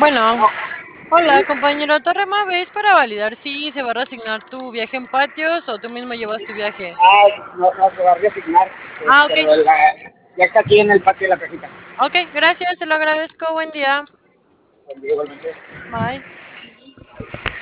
Bueno, hola compañero Torremave, es para validar si se va a reasignar tu viaje en patios o tú mismo llevas tu viaje. No, no se va a reasignar, Ah, ok, pero ya está aquí en el patio de la cajita. ok, gracias, te lo agradezco, buen día, Igualmente. bye.